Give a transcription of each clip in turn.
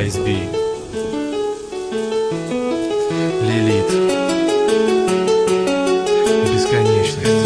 ISB. Лилит. Бесконечность.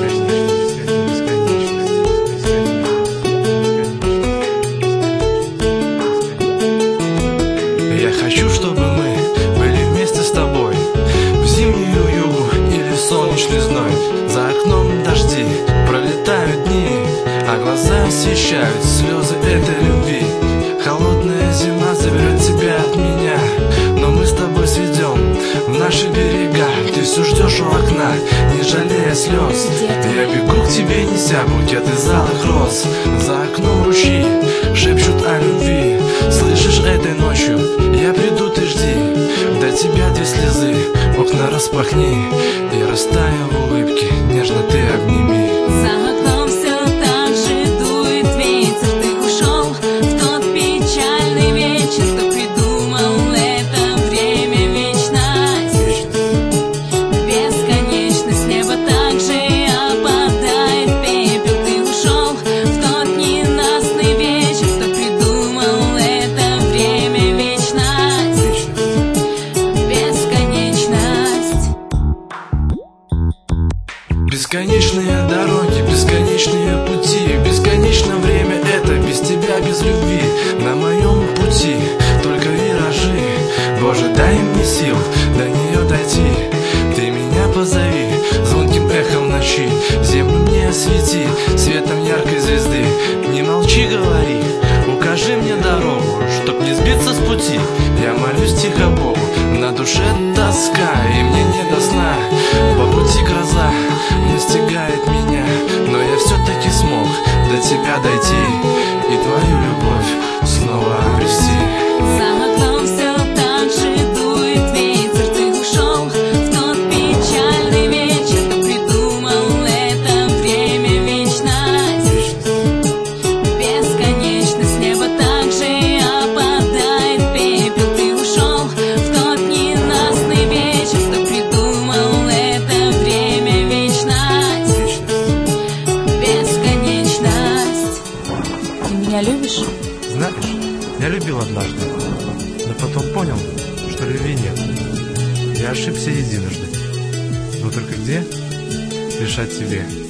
Я хочу, чтобы мы были вместе с тобой в зимнюю югу или солнечный зной. За окном дожди, пролетают дни, а глаза освещают слезы этой любви. Холодная зима заберет тебя от меня, но мы с тобой сведем в наши берега. Ты все ждешь у окна, не жалея слез. Я бегу к тебе, неся букет из алых роз. За окном ручьи шепчут о любви. Слышишь, этой ночью я приду, ты жди. До тебя 2 слезы, окна распахни, и растая в улыбке, нежно ты обними. За окном все так же дует ветер. Ты ушел в тот печальный вечер. Кто придумал это время? Вечность, бесконечность. Небо так же опадает пепел. Ты ушел в тот ненастный вечер. Кто придумал это время? Вечность, бесконечность. Бесконечные дороги, бесконечные пути, бесконечно время это без тебя, без любви. На моем пути только виражи. Боже, дай мне сил до нее дойти. Ты меня позови звонким эхом ночи. Землю мне освети светом яркой звезды. Не молчи, говори, укажи мне дорогу, чтоб не сбиться с пути. Я молюсь тихо Богу, на душе тоска, и мне не до сна. По пути гроза настигает меня, но я все-таки смог до тебя дойти и твою любовь снова обрести. За окном все так же дует ветер. Ты ушел в тот печальный вечер. Кто придумал это время? Вечность, бесконечность. Небо так же опадает пепел. Ты ушел в тот ненастный вечер. Кто придумал это время? Вечность, бесконечность. Ты меня любишь? Знаешь, я любил однажды, но потом понял, что любви нет. Я ошибся единожды, но только где? Лишь о тебе.